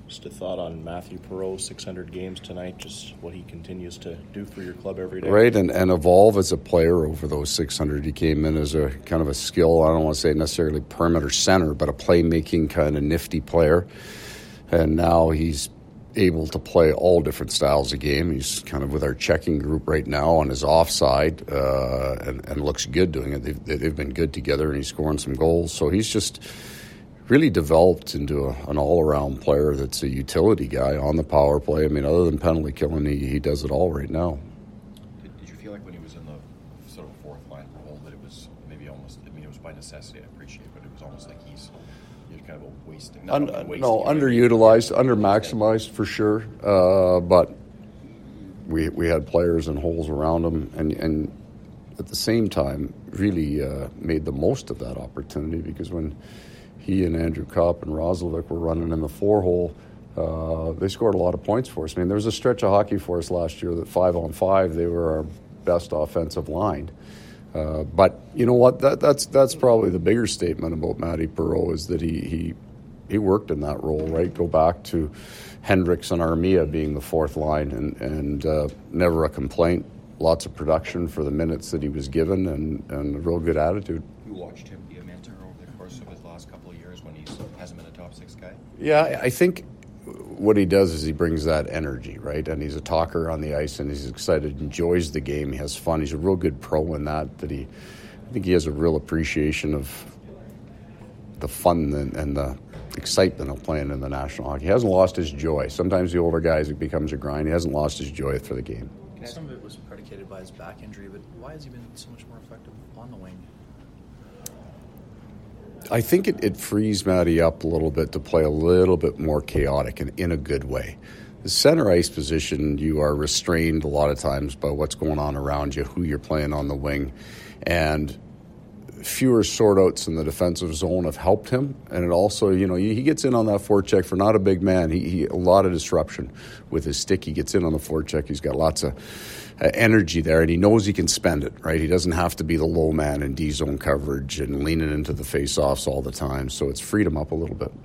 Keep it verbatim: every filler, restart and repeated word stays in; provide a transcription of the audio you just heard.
Just a thought on Matthew Perreault, six hundred games tonight, just what he continues to do for your club every day. Right, and, and evolve as a player over those six hundred. He came in as a kind of a skill, I don't want to say necessarily perimeter center, but a playmaking kind of nifty player. And now he's able to play all different styles of game. He's kind of with our checking group right now on his offside, uh, and, and looks good doing it. They've, they've been good together, and he's scoring some goals. So he's just really developed into a, an all-around player that's a utility guy on the power play. I mean, other than penalty killing, he, he does it all right now. Did, did you feel like when he was in the sort of fourth line role that it was maybe almost, I mean, it was by necessity, I appreciate it, but it was almost like he's you're kind of a wasting. Not Un, a wasting no, underutilized, under-maximized for sure, uh, but we we had players and holes around him, and, and at the same time really uh, made the most of that opportunity, because when he and Andrew Kopp and Roslovic were running in the four-hole, uh, they scored a lot of points for us. I mean, there was a stretch of hockey for us last year that five-on-five, they were our best offensive line. Uh, but you know what? That, that's that's probably the bigger statement about Matty Perreault, is that he, he he worked in that role, right? Go back to Hendricks and Armia being the fourth line, and, and uh, never a complaint. Lots of production for the minutes that he was given, and, and a real good attitude. You watched him be a mentor over the course of his last couple of years when he hasn't been a top six guy? Yeah, I think what he does is he brings that energy, right? And he's a talker on the ice, and he's excited, enjoys the game, he has fun. He's a real good pro in that, that he, I think he has a real appreciation of the fun and, and the excitement of playing in the National Hockey. He hasn't lost his joy. Sometimes the older guys, it becomes a grind. He hasn't lost his joy for the game. Some of it was predicated by his back injury, but why has he been so much more effective on the wing? I think it, it frees Matty up a little bit to play a little bit more chaotic and in a good way. The center ice position, you are restrained a lot of times by what's going on around you, who you're playing on the wing, and fewer sort-outs in the defensive zone have helped him. And it also, you know, he gets in on that forecheck for not a big man. He, he a lot of disruption with his stick. He gets in on the forecheck. He's got lots of uh, energy there, and he knows he can spend it, right? He doesn't have to be the low man in D-zone coverage and leaning into the face-offs all the time. So it's freed him up a little bit.